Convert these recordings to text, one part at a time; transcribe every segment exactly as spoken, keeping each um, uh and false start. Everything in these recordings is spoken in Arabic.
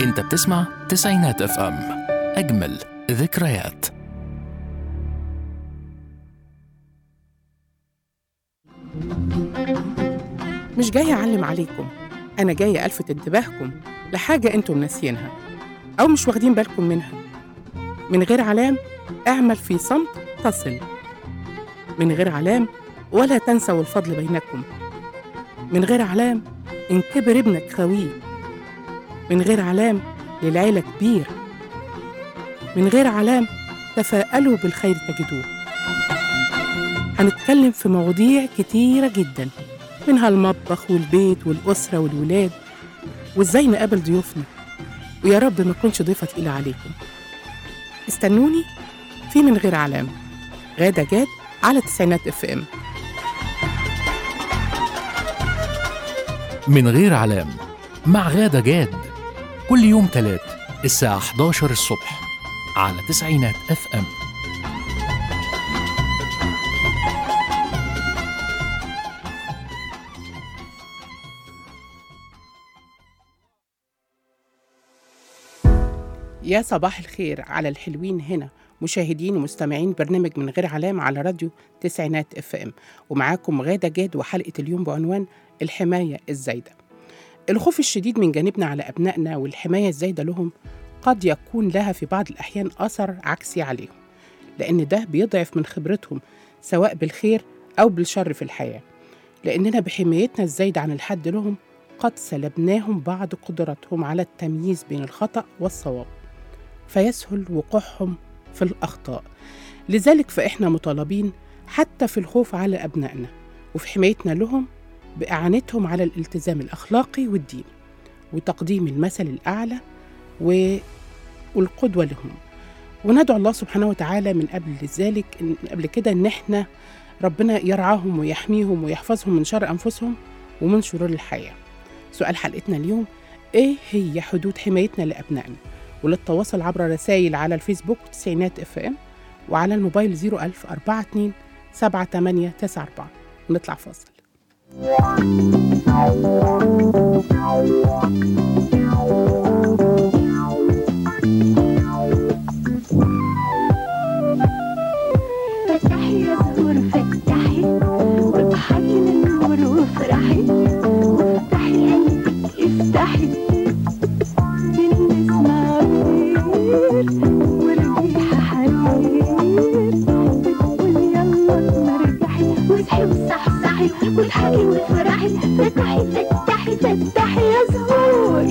انت بتسمع تسعينات اف ام، اجمل ذكريات. مش جاية أعلم عليكم، أنا جاية ألفت انتباهكم لحاجة أنتم ناسيينها أو مش واخدين بالكم منها. من غير علام اعمل في صمت تصل، من غير علام ولا تنسوا الفضل بينكم، من غير علام إن كبر ابنك خويه، من غير علام للعيلة كبير، من غير علام تفاءلوا بالخير تجدوه. هنتكلم في مواضيع كتيرة جداً، منها المطبخ والبيت والأسرة والولاد، وإزاي نقابل ضيوفنا، ويا رب ما أكونش ضيفة تقيلة عليكم. استنوني في من غير علام، غادة جاد على تسعينات اف ام. من غير علام مع غادة جاد، كل يوم تلات الساعة حداشر الصبح على تسعينات اف ام. يا صباح الخير على الحلوين هنا، مشاهدين ومستمعين برنامج من غير علام على راديو تسعينات اف ام، ومعاكم غادة جاد، وحلقة اليوم بعنوان الحماية الزايدة. الخوف الشديد من جانبنا على أبنائنا والحماية الزايدة لهم قد يكون لها في بعض الأحيان أثر عكسي عليهم، لأن ده بيضعف من خبرتهم سواء بالخير أو بالشر في الحياة، لأننا بحمايتنا الزايدة عن الحد لهم قد سلبناهم بعض قدراتهم على التمييز بين الخطأ والصواب، فيسهل وقوعهم في الأخطاء. لذلك فإحنا مطالبين حتى في الخوف على أبنائنا وفي حمايتنا لهم بإعانتهم على الالتزام الأخلاقي والدين، وتقديم المثل الأعلى والقدوة لهم، وندعو الله سبحانه وتعالى من قبل ذلك من قبل كده إن إحنا ربنا يرعاهم ويحميهم ويحفظهم من شر أنفسهم ومن شرور الحياة. سؤال حلقتنا اليوم: إيه هي حدود حمايتنا لأبنائنا؟ وللتواصل عبر رسائل على الفيسبوك تسعينات اف ام، وعلى الموبايل صفر ألف أربعة اتنين سبعة تمانية تسعة أربعة. ونطلع فاصل. فتحي يا زهور فتحي، واضحكي للنور وافرحي، وافتحي قلبك افتحي، بنسمع غير والريحة حرير، بتقول يلا نرجحي واصحي وصحصحي واضحكي وافرحي، فتحي فتحي فتحي يا زهور.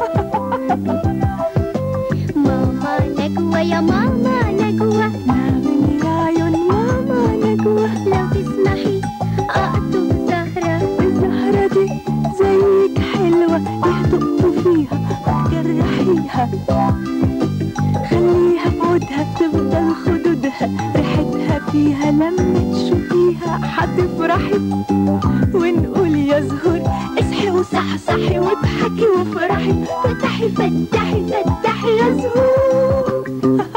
ماما نجوى يا ماما نجوى، نعمل يا عيون ماما نجوى، لو تسمحي أقطف زهرة، الزهرة دي زيك حلوة، يهدقوا فيها وتجرحيها، خليها بعودها تفضل خدودها، ريحتها فيها لما تشوفيها حتفرحي، ونقول يا زهور اصحي وصحصحي واضحكي وافرحي، فتحي فتحي فتحي يا زهور.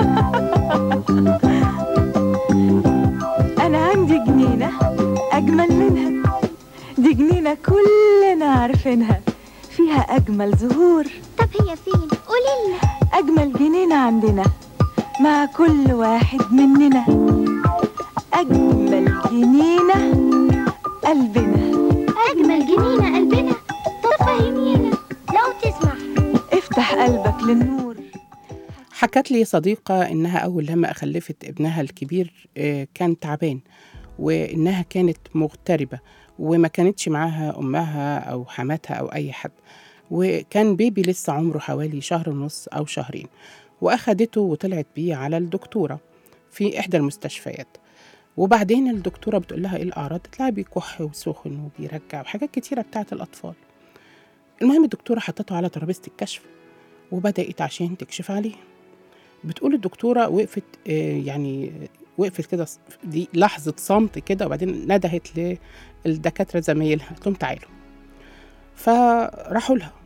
أنا عندي جنينة أجمل منها، دي جنينة كلنا عارفينها، فيها أجمل زهور. طب هي فين؟ قوليلنا. أجمل جنينة عندنا مع كل واحد مننا، أجمل جنينة قلبنا. أجمل جنينة قلبنا؟ طب فهمينا لو تسمح. افتح قلبك للنور. حكت لي صديقة إنها أول لما خلفت ابنها الكبير كان تعبان، وإنها كانت مغتربة وما كانتش معاها أمها أو حماتها أو أي حد، وكان بيبي لسه عمره حوالي شهر ونص أو شهرين، وأخدته وطلعت بيه على الدكتورة في إحدى المستشفيات. وبعدين الدكتورة بتقول لها إيه الأعراض؟ تطلع بيكح وسخن وبيرجع وحاجات كتيرة بتاعة الأطفال. المهم الدكتورة حطته على ترابيزة الكشف وبدأت عشان تكشف عليه. بتقول الدكتورة وقفت آه يعني وقفت كده، دي لحظة صمت كده، وبعدين ندهت للدكاترة زمايلها قلت لهم تعالوا، فراحوا لها،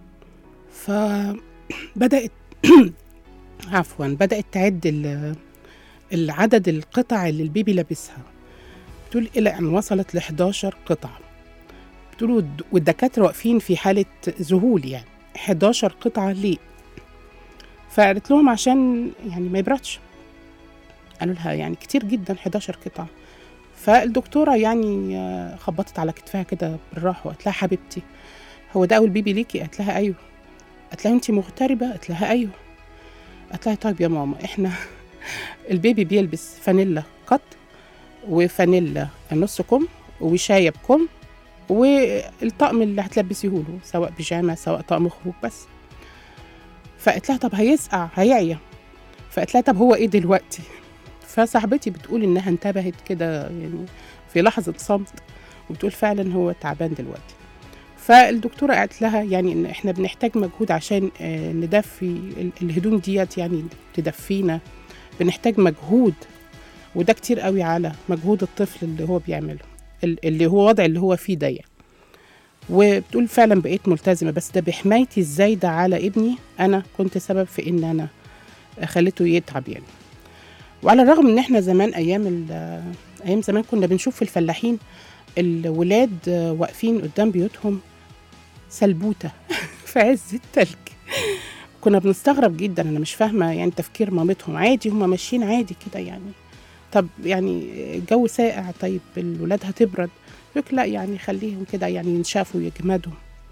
فبدأت عفوا بدأت تعد العدد القطع اللي البيبي لابسها، بتقول إلى أن وصلت ل إحداشر قطعة. بتقول والدكاترة واقفين في حالة ذهول، يعني إحداشر قطعة ليه؟ فقالت لهم عشان يعني ما يبردش. قالوا لها يعني كتير جدا حداشر قطعة. فالدكتورة يعني آه، خبطت على كتفها كده بالراحة وقالت لها حبيبتي هو ده أول بيبي ليكي؟ قالت لها أيوه. قالت لها أنتي مغتربة؟ قالت لها أيوه. قالت لها طيب يا ماما إحنا البيبي بيلبس فانيلا قط وفانيلا نص كم وشاية بكم والطقم اللي هتلبسيه له سواء بيجامة سواء طقم خروج بس. فقالت لها طب هيسقع هيعيا. فقالت لها طب هو ايه دلوقتي؟ فصاحبتي بتقول انها انتبهت كده يعني في لحظة صمت وبتقول فعلا هو تعبان دلوقتي. فالدكتورة قالت لها يعني ان احنا بنحتاج مجهود عشان آه ندفي ال- الهدوم ديت يعني تدفينا، بنحتاج مجهود وده كتير قوي على مجهود الطفل اللي هو بيعمله ال- اللي هو وضع اللي هو فيه ده يعني. وبتقول فعلا بقيت ملتزمة بس ده بحمايتي الزايدة على ابني أنا كنت سبب في إن أنا خليته يتعب يعني. وعلى الرغم إن إحنا زمان أيام ال- أيام زمان كنا بنشوف في الفلاحين الولاد واقفين قدام بيوتهم سلبوتة في عز التلج، كنا بنستغرب جدا. أنا مش فاهمة يعني تفكير مامتهم، عادي هما ماشيين عادي كده يعني. طب يعني الجو ساقع طيب الولاد هتبرد، يقولك لا يعني خليهم كده يعني ينشافوا يجمدوا.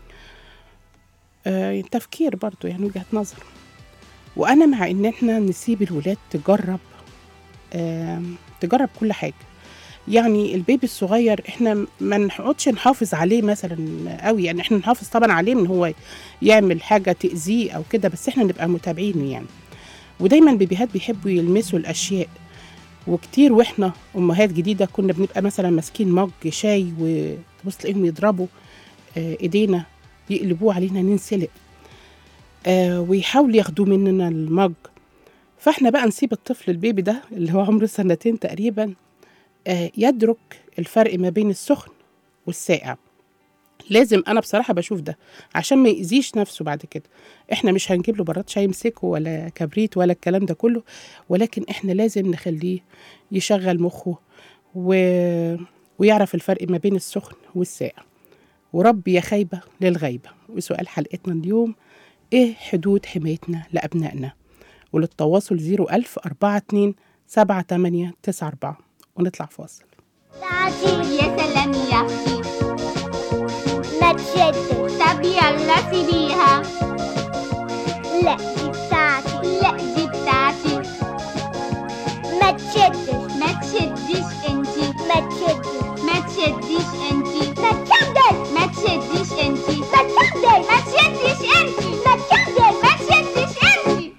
آه تفكير برضو يعني وجهة نظر. وأنا مع إن إحنا نسيب الولاد تجرب آه تجرب كل حاجة. يعني البيبي الصغير إحنا ما نقعدش نحافظ عليه مثلا قوي، يعني إحنا نحافظ طبعا عليه من هو يعمل حاجة تأذيه أو كده، بس إحنا نبقى متابعينه يعني. ودايما البيبيهات بيحبوا يلمسوا الأشياء، وكتير واحنا امهات جديده كنا بنبقى مثلا ماسكين مج شاي وتبص تلاقيهم يضربوا آه ايدينا يقلبوه علينا ننسلق آه ويحاولوا ياخدوا مننا المج. فاحنا بقى نسيب الطفل البيبي ده اللي هو عمره سنتين تقريبا آه يدرك الفرق ما بين السخن والساقع. لازم انا بصراحه بشوف ده عشان ما يأذيش نفسه بعد كده. احنا مش هنجيب له براد شاي يمسكه ولا كبريت ولا الكلام ده كله، ولكن احنا لازم نخليه يشغل مخه و... ويعرف الفرق ما بين السخن والساقع. وربي يا خايبه للغيبه. وسؤال حلقتنا اليوم ايه حدود حمايتنا لابنائنا؟ وللتواصل زيرو ألف أربعة اتنين سبعة تمانية تسعة أربعة. ونطلع فاصل. تعطي يا سلام يا أختي ما تشدش. طب يلا سيبيها. لا دي بتاعتي. لا دي بتاعتي. ما تشدش. ما تشديش انتي. ما تشدش. ما تشديش انتي. ما تشدش. ما تشديش انتي. ما تشدش. ما تشديش انتي. ما تشدش. ما تشديش انتي.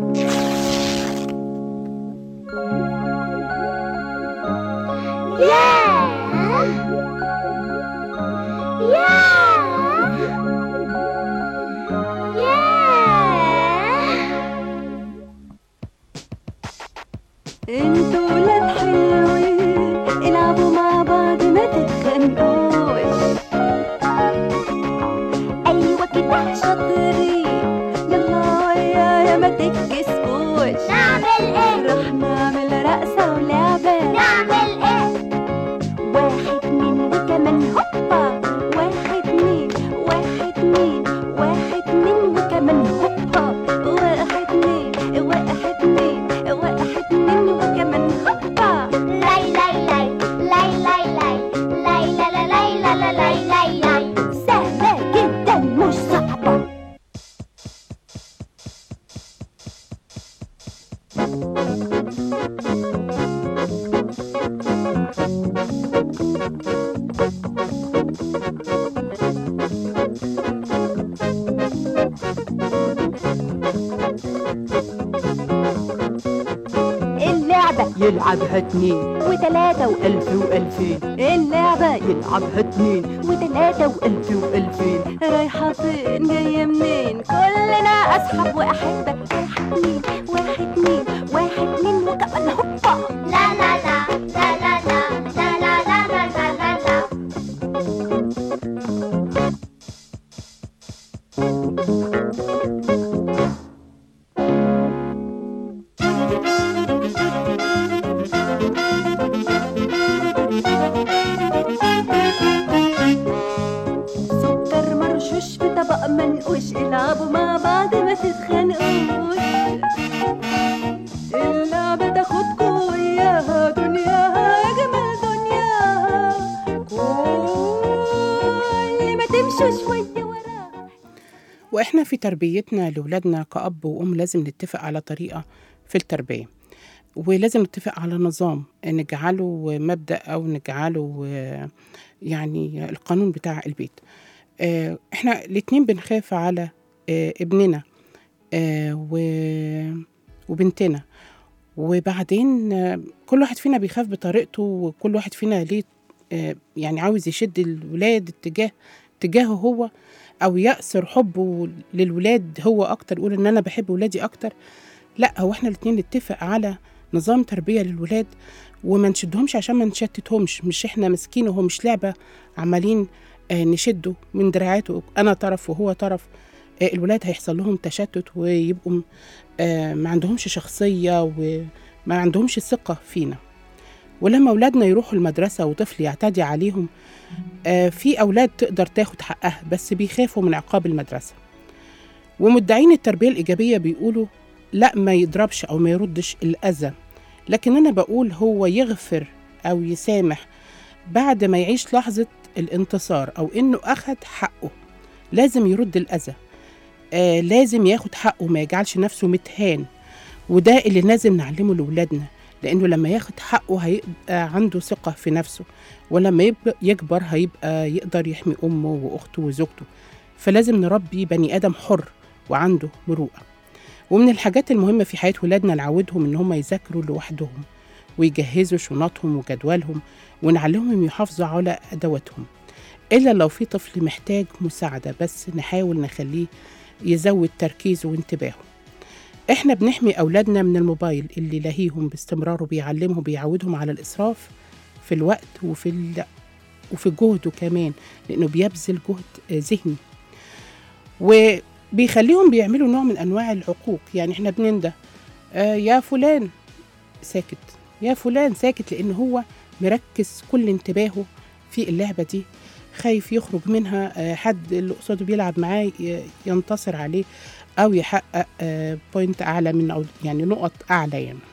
ياه ياه ياه. انتوا ولاد حلوين العبوا مع بعض ما تتخانقوش. ايوه كده شاطرين يلا ويايا ما تتكسفوش. نعمل ايه؟ رح نعمل رقصة ولعبة. نعمل ايه؟ واحد اتنين وكمان هوبا. واحد اتنين واحد اتنين واحد اتنين وكمان هوبا. واحد اتنين واحد اتنين واحد اتنين وكمان هوبا. لاي لاي لاي لاي لاي لاي لاي لا لا لاي لا لا لاي لاي لاي. سهلة جدا مش صعبة. اللعبة يلعبها اتنين وتلاتة ألف وألفين. اللعبة يلعبها اتنين وتلاتة ألف وألفين. رايحة فين جاية منين؟ كلنا أصحاب وأحبة. واحد اتنين واحد اتنين واحد اتنين وكمان هوبا. لا لا لا لا لا لا لا لا لا لا لا لا. سكر مرشوش في طبق منقوش. العبوا مع بعض ما تتخانقوش. يمشوا شوية وراه. وإحنا في تربيتنا لأولادنا كأب وأم لازم نتفق على طريقة في التربية، ولازم نتفق على نظام نجعله مبدأ أو نجعله يعني القانون بتاع البيت. إحنا الاتنين بنخاف على ابننا وبنتنا، وبعدين كل واحد فينا بيخاف بطريقته، وكل واحد فينا ليه يعني عاوز يشد الولاد اتجاه اتجاهه هو، أو يأثر حبه للولاد هو أكتر، يقول إن أنا بحب ولادي أكتر. لا، هو إحنا الاتنين نتفق على نظام تربية للولاد، وما نشدهمش عشان ما نشتتهمش. مش إحنا مسكين وهو مش لعبة عمالين نشده من دراعاته، أنا طرف وهو طرف. الولاد هيحصل لهم تشتت ويبقوا ما عندهمش شخصية وما عندهمش ثقة فينا. ولما أولادنا يروحوا المدرسة وطفل يعتدي عليهم، في أولاد تقدر تاخد حقها بس بيخافوا من عقاب المدرسة. ومدعين التربية الإيجابية بيقولوا لا، ما يضربش أو ما يردش الأذى، لكن أنا بقول هو يغفر أو يسامح بعد ما يعيش لحظة الانتصار أو إنه أخد حقه. لازم يرد الأذى، آه لازم ياخد حقه، ما يجعلش نفسه متهان. وده اللي لازم نعلمه لأولادنا، لأنه لما ياخد حقه هيبقى عنده ثقة في نفسه، ولما يكبر هيبقى يقدر يحمي أمه وأخته وزوجته. فلازم نربي بني آدم حر وعنده مروءة. ومن الحاجات المهمة في حياة ولادنا نعودهم إن هم يذاكروا لوحدهم ويجهزوا شنطهم وجدولهم، ونعلمهم يحافظوا على أدواتهم، إلا لو في طفل محتاج مساعدة بس نحاول نخليه يزود تركيزه وانتباهه. إحنا بنحمي أولادنا من الموبايل اللي لهيهم باستمرار وبيعلمهم بيعودهم على الإسراف في الوقت وفي ال... وفي جهده كمان، لأنه بيبذل جهد ذهني وبيخليهم بيعملوا نوع من أنواع العقوق. يعني إحنا بننده آه يا فلان ساكت، يا فلان ساكت، لأن هو مركز كل انتباهه في اللعبة دي، خايف يخرج منها حد اللي قصاده بيلعب معاه ينتصر عليه أو يحقق بوينت أعلى من، أو يعني نقط أعلى يعني.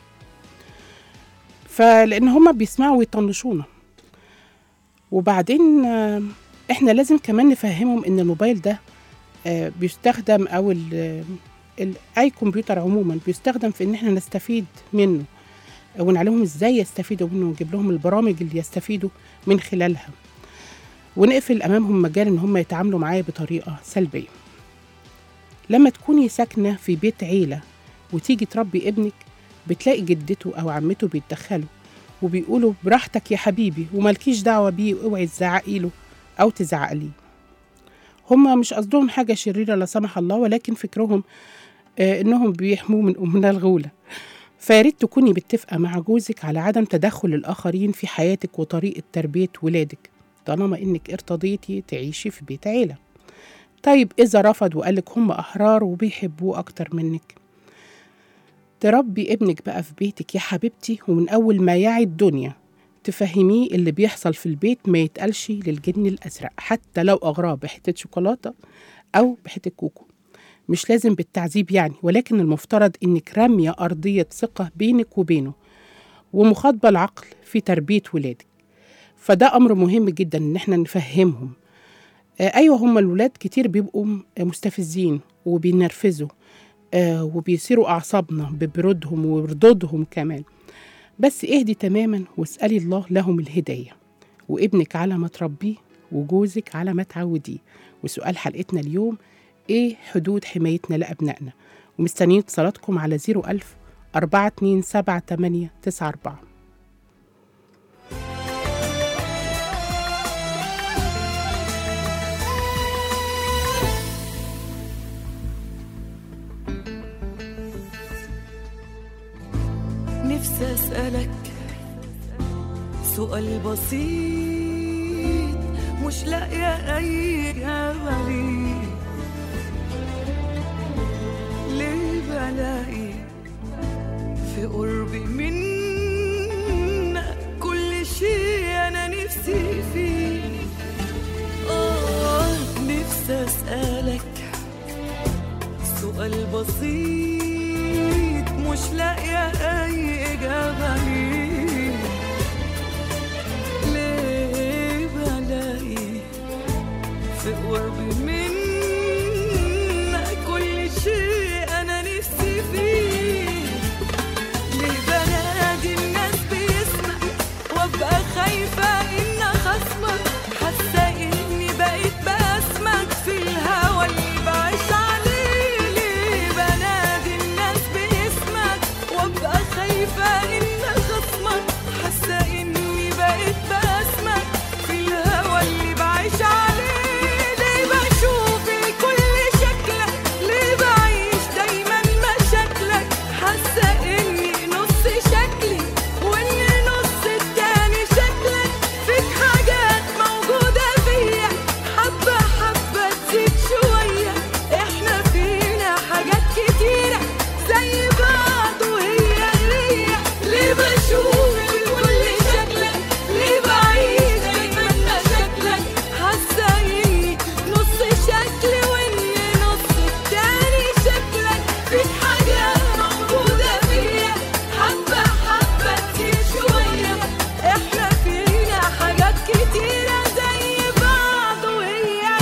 فلأن هما بيسمعوا ويطنشونا. وبعدين إحنا لازم كمان نفهمهم إن الموبايل ده بيستخدم، أو أي كمبيوتر عموما بيستخدم في إن إحنا نستفيد منه، ونعلمهم إزاي يستفيدوا منه، ونجيب لهم البرامج اللي يستفيدوا من خلالها، ونقفل أمامهم مجال إن هم يتعاملوا معاه بطريقة سلبية. لما تكوني ساكنة في بيت عيلة وتيجي تربي ابنك، بتلاقي جدته أو عمته بيتدخلوا وبيقولوا براحتك يا حبيبي ومالكيش دعوة بيه، واوعي تزعقي له أو تزعقليه. هم مش قصدهم حاجة شريرة لا سمح الله، ولكن فكرهم آه إنهم بيحموه من أمنا الغولة. فياريت تكوني متفقة مع جوزك على عدم تدخل الآخرين في حياتك وطريقة تربية ولادك، طالما إنك ارتضيتي تعيشي في بيت عيلة. طيب إذا رفض وقالك هم أحرار وبيحبوه أكتر منك، تربي ابنك بقى في بيتك يا حبيبتي، ومن أول ما يعي الدنيا تفهميه اللي بيحصل في البيت ما يتقالش للجن الأزرق، حتى لو أغراه بحتة شوكولاتة أو بحتة كوكو. مش لازم بالتعذيب يعني، ولكن المفترض إنك رامية أرضية ثقة بينك وبينه، ومخاطبة العقل في تربية ولادك. فده أمر مهم جدا إن احنا نفهمهم. آه أيوة، هم الولاد كتير بيبقوا مستفزين وبينرفزوا آه وبيثيروا أعصابنا ببردهم وردودهم كمان، بس اهدي تماما واسألي الله لهم الهداية، وابنك على ما تربيه وجوزك على ما تعوديه. وسؤال حلقتنا اليوم: ايه حدود حمايتنا لأبنائنا؟ ومستنيين اتصالاتكم على زيرو ألف أربعة اتنين سبعة تمانية تسعة أربعة. نفسي أسألك سؤال بسيط مش لاقية أي إجابة ليه. ليه بلاقي في قربي منك كل شيء أنا نفسي فيه؟ آه نفسي أسألك سؤال بسيط مش لاقية أي إجابة ليه. ليه بلاقي في قرب منك كل شيء أنا نفسي فيه. ليه بنادي الناس باسمك وابقى خايفة إن خصمك، حاسة إني بقيت باسمك في الهوى اللي بعيش عليه. ليه بنادي الناس باسمك وابقى خايفة إن خصمك، حاسة إني بقيت باسمك في الهوى اللي بعيش عليه. ليه بشوف الكل شكلك، ليه بعيش دايما مشاكلك، حاسة إني نص شكلي وإن نص التاني شكلك. فيك حاجات موجودة فيا حبة حبة تزيد شوية، إحنا فينا حاجات كتيرة زي بعض وهي هي. ليه بشوف الكل شكلك، ليه بعيش دايما مشاكلك، حاسة إني نص شكلي وإن نص التاني شكلك. فيك حاجات موجودة فيا حبة حبة تزيد شوية، إحنا فينا حاجات كتيرة زي بعض وهي هي.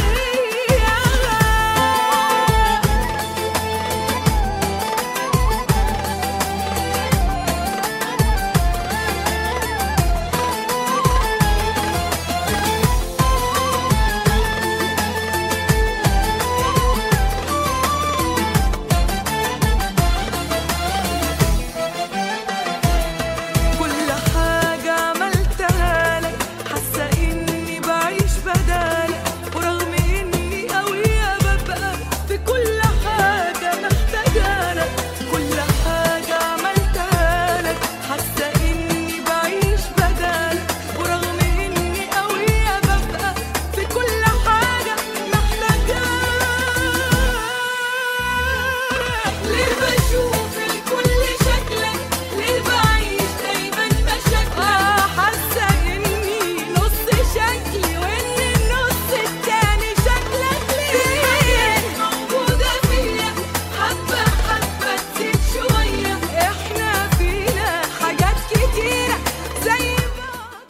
كل حاجة عملتها لك حاسة إني بعيش بدالك، ورغم إني قوية ببقى في كل حاجة محتاجالك. كل حاجة عملتها لك حاسة إني بعيش بدالك، ورغم إني قوية ببقى في كل حاجة محتاجالك. ليه بشوف الكل شكلك، ليه بعيش دايما مشاكلك، حاسة إني نص شكلي وإن النص التاني شكلك. ليه موجودة فيا حبة حبة تزيد شوية، إحنا فينا حاجات كتيرة زي بعض.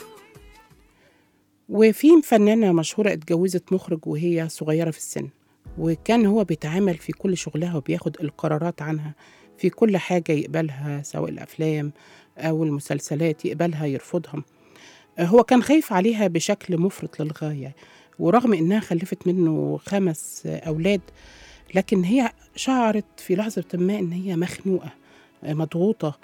وفي فنانة مشهورة اتجوزت مخرج وهي صغيرة في السن، وكان هو بيتعامل في كل شغلها وبياخد القرارات عنها في كل حاجة يقبلها، سواء الأفلام أو المسلسلات يقبلها يرفضها. هو كان خايف عليها بشكل مفرط للغاية، ورغم إنها خلفت منه خمس أولاد لكن هي شعرت في لحظة ما إن هي مخنوقة، مضغوطة،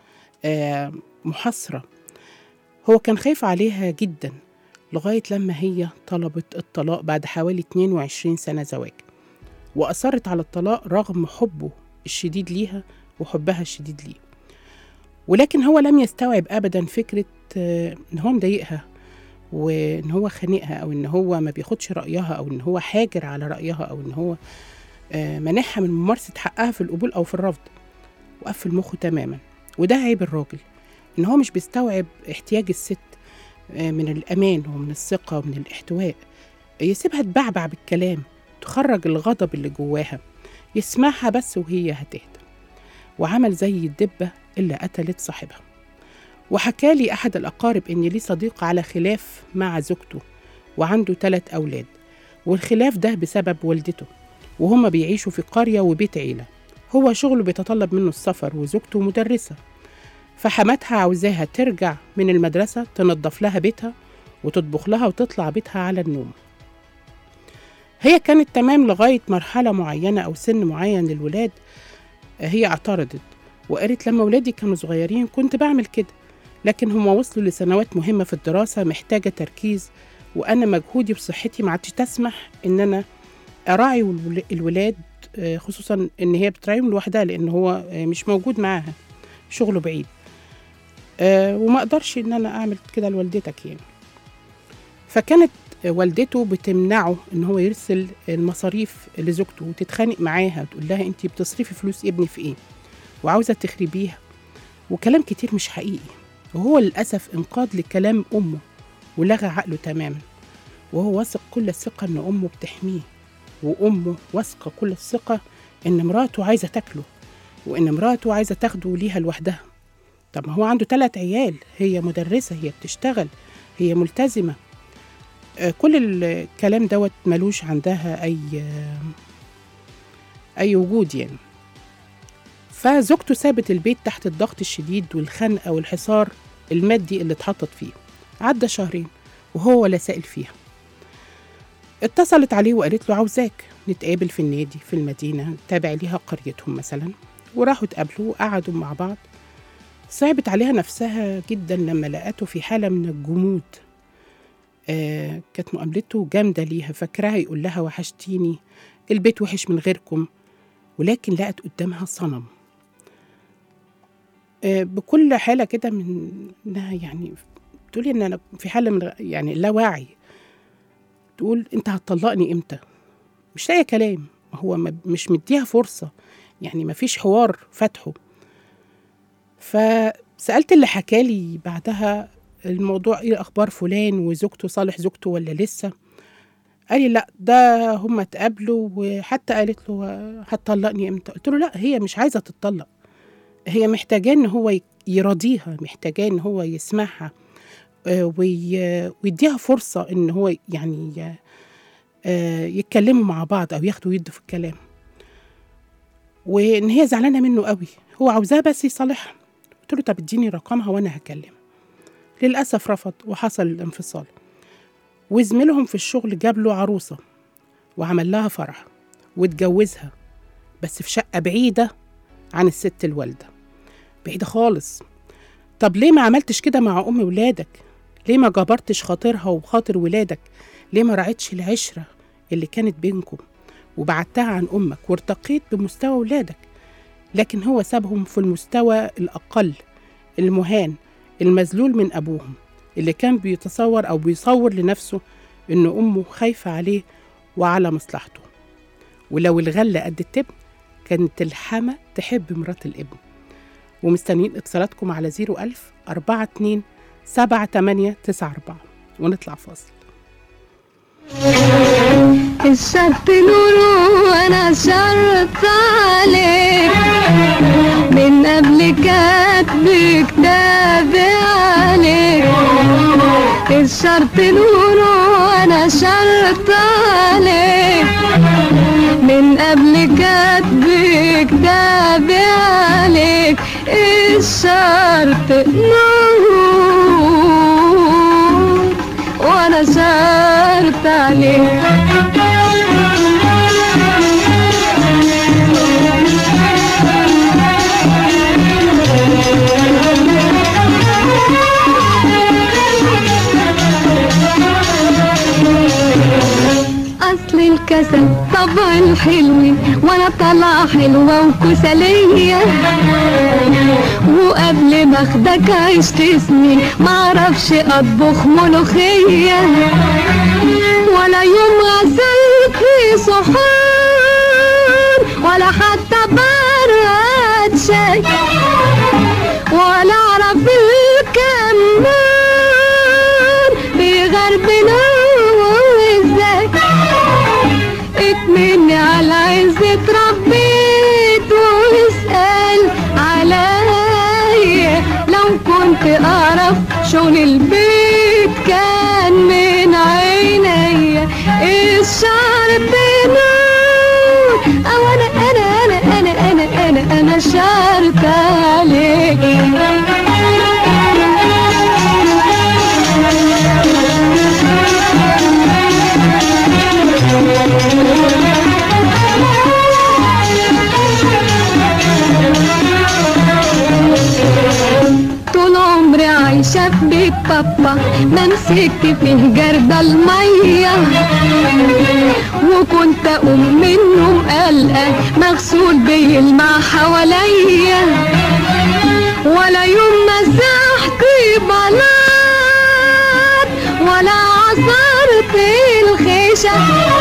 محاصرة. هو كان خايف عليها جدا لغاية لما هي طلبت الطلاق بعد حوالي اتنين وعشرين سنة زواج، وأصرت على الطلاق رغم حبه الشديد ليها وحبها الشديد ليه. ولكن هو لم يستوعب أبدا فكرة إن هو مضايقها وإن هو خانقها، أو إن هو ما بياخدش رأيها، أو إن هو حاجر على رأيها، أو إن هو منحها من ممارسة حقها في القبول أو في الرفض، وقفل مخه تماما. وده عيب الراجل، إن هو مش بيستوعب احتياج الست من الأمان ومن الثقة ومن الاحتواء. يسيبها تبعبع بالكلام، تخرج الغضب اللي جواها، يسمعها بس وهي هتهدى. وعمل زي الدبة اللي قتلت صاحبها. وحكالي أحد الأقارب إن ليه صديق على خلاف مع زوجته وعنده ثلاث أولاد، والخلاف ده بسبب والدته، وهما بيعيشوا في قرية وبيت عيلة. هو شغله بيتطلب منه السفر، وزوجته مدرسة، فحماتها عاوزاها ترجع من المدرسة تنظف لها بيتها وتطبخ لها وتطلع بيتها على النوم. هي كانت تمام لغاية مرحلة معينة أو سن معين للولاد. هي اعترضت وقالت لما ولادي كانوا صغيرين كنت بعمل كده، لكن هم وصلوا لسنوات مهمة في الدراسة محتاجة تركيز، وأنا مجهودي وصحتي ما عادش تسمح إن أنا أراعي الولاد، خصوصا إن هي بتراعيهم لوحدها لأن هو مش موجود معاها، شغله بعيد، وما أقدرش إن أنا أعمل كده لوالدتك يعني. فكانت والدته بتمنعه إن هو يرسل المصاريف لزوجته، وتتخانق معاها وتقول لها أنتي بتصرفي فلوس ابني في إيه وعاوزة تخربيها، وكلام كتير مش حقيقي. وهو للأسف انقاد لكلام أمه ولغى عقله تماما، وهو واثق كل الثقة إن أمه بتحميه، وأمه واثقة كل الثقة إن مراته عايزة تاكله، وإن مراته عايزة تاخده ليها لوحدها. طب ما هو عنده ثلاث عيال، هي مدرسة، هي بتشتغل، هي ملتزمة، آه، كل الكلام دوت ملوش عندها أي آه، أي وجود يعني. فزوجته سابت البيت تحت الضغط الشديد والخنقة والحصار المادي اللي اتحطت فيه. عدى شهرين وهو ولا سائل فيها. اتصلت عليه وقالت له عاوزاك نتقابل في النادي في المدينة تابع ليها قريتهم مثلا، وراحوا اتقابلوا وقعدوا مع بعض. صعبت عليها نفسها جدا لما لقته في حالة من الجمود. آه كانت مقابلته جامدة ليها، فاكراها يقول لها وحشتيني، البيت وحش من غيركم، ولكن لقت قدامها صنم. آه بكل حالة كده من انها يعني تقولي ان انا في حالة من يعني لا وعي، تقول انت هتطلقني امتى؟ مش لاقي كلام، هو مش مديها فرصة، يعني ما فيش حوار فتحه. فسألت اللي حكالي بعدها الموضوع ايه اخبار فلان وزوجته، صالح زوجته ولا لسه؟ قال لي لا ده هم اتقابلوا، وحتى قالت له هتطلقني امتى؟ قلت له لا هي مش عايزة تتطلق، هي محتاجاه ان هو يراضيها، محتاجاه ان هو يسمعها ويديها فرصة ان هو يعني يتكلموا مع بعض او ياخدوا يدوا في الكلام، وان هي زعلانة منه قوي، هو عاوزاه بس يصالحها. قلت له طب اديني رقمها وانا هكلمها. للأسف رفض وحصل الانفصال. وزميلهم في الشغل جاب له عروسة وعمل لها فرح واتجوزها، بس في شقة بعيدة عن الست الوالدة، بعيدة خالص. طب ليه ما عملتش كده مع أم ولادك؟ ليه ما جبرتش خاطرها وخاطر ولادك؟ ليه ما راعيتش العشرة اللي كانت بينكم وبعدتها عن أمك وارتقيت بمستوى ولادك؟ لكن هو سابهم في المستوى الأقل، المهان، المذلول من أبوهم، اللي كان بيتصور أو بيصور لنفسه إن أمه خايفة عليه وعلى مصلحته. ولو الغلة قد التبن كانت الحما تحب مرات الابن. ومستنيين اتصالاتكم على زيرو ألف أربعة اتنين سبعة تمانية تسعة أربعة ونطلع فاصل. الشرط نور وانا شرط عليك من قبل كاتب كتابي عليك. الشرط نور وانا شرط عليك من قبل كاتب كتابي عليك. الشرط نور وانا شرط عليك. أصل الكسل طبع الحلوين وانا طالعة حلوة وكسلية، وقبل ما اخدك عشت سنين معرفش اطبخ ملوخية، ولا يوم غسلت في صحون ولا حتى براد شاي، ولا اعرف الكمان بيغربنا ازاي. اكملني على عزة ربيت واسأل عليا، لو كنت اعرف شغل البيت كان من عينيا. الشعر بنور او انا انا انا انا انا انا انا شعرت عليك. طول عمري عايشة في بيت بابا ما مسكت فيه جرد المية، وكنت اقوم من النوم قلقان مغسول بيلمع حواليا، ولا يوم مسحت بلاط ولا عصرت الخيشة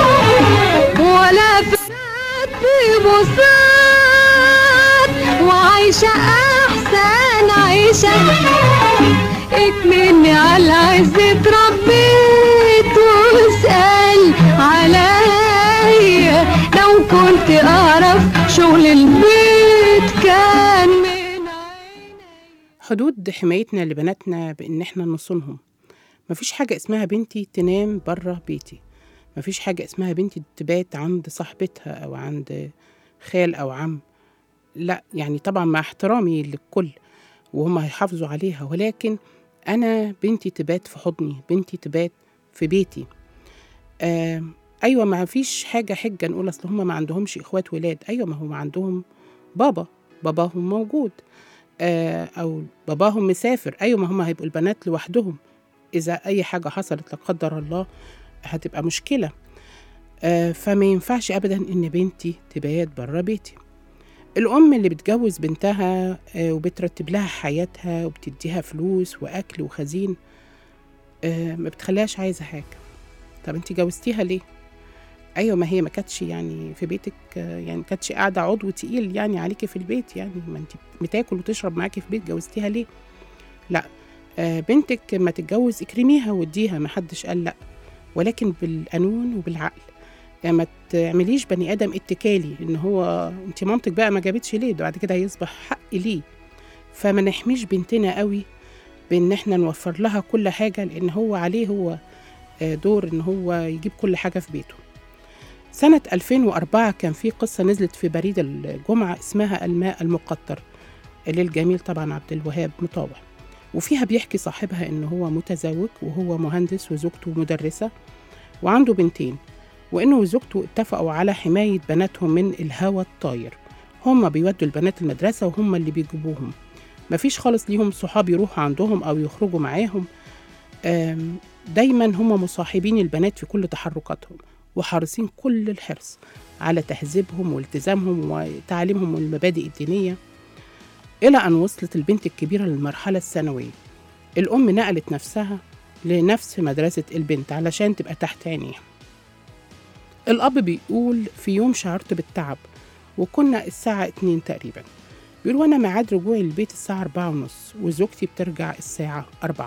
ولا فتحت بوسات، وعايشة احسن عيشة. اكملني على عزة ربيت واسأل عليا، لو كنت اعرف شغل البيت كان من عيني. حدود حمايتنا لبناتنا بإن احنا نصونهم، مفيش حاجة اسمها بنتي تنام برا بيتي، مفيش حاجة اسمها بنتي تبات عند صاحبتها أو عند خال أو عم. لا يعني طبعا مع احترامي للكل وهم هيحافظوا عليها، ولكن أنا بنتي تبات في حضني، بنتي تبات في بيتي. آه أيوة ما فيش حاجة حجة نقول أصل هم ما عندهمش إخوات ولاد. أيوة ما هم عندهم بابا، باباهم موجود، آه أو باباهم مسافر. أيوة ما هم هيبقوا البنات لوحدهم، إذا أي حاجة حصلت لا قدر الله هتبقى مشكلة. آه فما ينفعش أبدا إن بنتي تبات برا بيتي. الأم اللي بتجوز بنتها آه وبترتب لها حياتها وبتديها فلوس وأكل وخزين، آه ما بتخليهاش عايزة حاجة. طب انتي جوزتيها ليه؟ أيوة ما هي ما كانتش يعني في بيتك، آه يعني كانتش قاعدة عضو تقيل يعني عليكي في البيت، يعني ما انتي بتاكل وتشرب معاكي في بيت، جوزتيها ليه؟ لا، آه بنتك ما تتجوز اكرميها واديها، ما حدش قال لا، ولكن بالقانون وبالعقل. يعني ما تعمليش بني ادم اتكالي ان هو انت مامتك بقى ما جابتش ليه، ده بعد كده هيصبح حق ليه. فما نحميش بنتنا قوي بان احنا نوفر لها كل حاجه، لان هو عليه هو دور ان هو يجيب كل حاجه في بيته. سنه ألفين وأربعة كان في قصه نزلت في بريد الجمعه اسمها الماء المقطر للجميل طبعا عبد الوهاب مطاوع، وفيها بيحكي صاحبها ان هو متزوج وهو مهندس وزوجته مدرسه وعنده بنتين، وإنه وزوجته اتفقوا على حماية بناتهم من الهوى الطاير. هم بيودوا البنات المدرسة وهم اللي بيجيبوهم، مفيش خالص ليهم صحاب يروحوا عندهم أو يخرجوا معاهم. دايما هم مصاحبين البنات في كل تحركاتهم وحريصين كل الحرص على تهذيبهم والتزامهم وتعليمهم المبادئ الدينية، إلى أن وصلت البنت الكبيرة للمرحلة الثانوية. الأم نقلت نفسها لنفس مدرسة البنت علشان تبقى تحت عينيها. الأب بيقول في يوم شعرت بالتعب وكنا الساعة اتنين تقريبا، بيقول وأنا ميعاد رجوعي البيت الساعة أربعة ونص وزوجتي بترجع الساعة أربعة.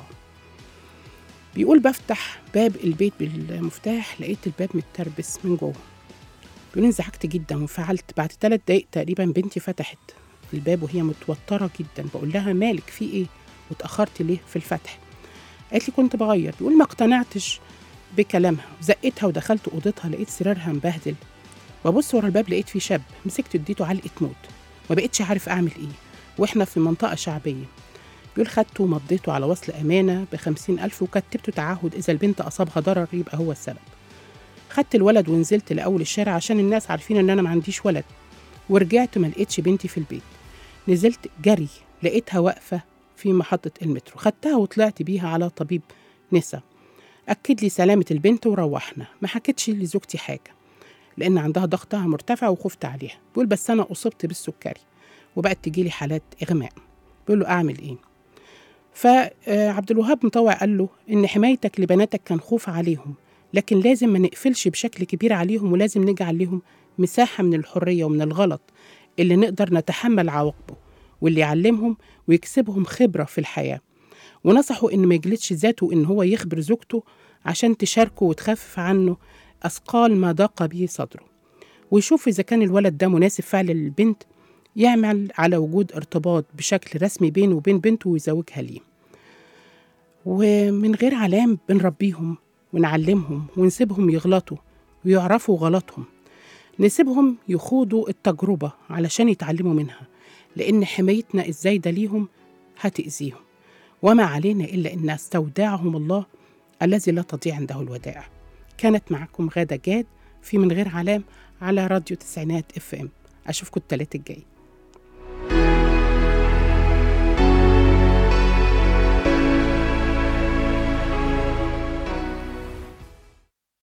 بيقول بفتح باب البيت بالمفتاح لقيت الباب متربس من جوه. بيقول انزعجت جدا وفعلت. بعد ثلاث دقايق تقريبا بنتي فتحت الباب وهي متوترة جدا، بقول لها مالك في ايه واتأخرت ليه في الفتح؟ قالت لي كنت بغير. بيقول ما اقتنعتش بكلامها، زقتها ودخلت اوضتها لقيت سريرها مبهدل، وابص ورا الباب لقيت فيه شاب مسكت اديته علقه موت، ما بقتش عارف اعمل ايه واحنا في منطقه شعبيه. بيقول خدته ومضيته على وصل امانه بخمسين الف وكتبته تعهد اذا البنت اصابها ضرر يبقى هو السبب. خدت الولد ونزلت لاول الشارع عشان الناس عارفين ان انا ما عنديش ولد، ورجعت ما لقيتش بنتي في البيت. نزلت جري لقيتها واقفه في محطه المترو، خدتها وطلعت بيها على طبيب نسا أكد لي سلامة البنت وروحنا. ما حكتش لزوجتي حاجة لأن عندها ضغطها مرتفع وخفت عليها. بيقول بس أنا أصبت بالسكري وبقت تجيلي حالات إغماء. بيقول له أعمل إيه؟ فعبد الوهاب مطوع قال له إن حمايتك لبناتك كان خوف عليهم، لكن لازم ما نقفلش بشكل كبير عليهم، ولازم نجعل لهم مساحة من الحرية ومن الغلط اللي نقدر نتحمل عواقبه، واللي يعلمهم ويكسبهم خبرة في الحياة. ونصحوا إن ما يجلدش ذاته إن هو يخبر زوجته عشان تشاركه وتخفف عنه أثقال ما ضاق به صدره، ويشوف إذا كان الولد ده مناسب فعلا للبنت، يعمل على وجود ارتباط بشكل رسمي بينه وبين بنته ويزوجها ليه. ومن غير علام بنربيهم ونعلمهم ونسيبهم يغلطوا ويعرفوا غلطهم، نسيبهم يخوضوا التجربة علشان يتعلموا منها، لأن حمايتنا الزايدة ليهم هتأذيهم، وما علينا إلا أن نستودعهم الله الذي لا تضيع عنده الودائع. كانت معكم غادة جاد في من غير علام على راديو تسعينات اف ام. أشوفكم الثلاث الجاي.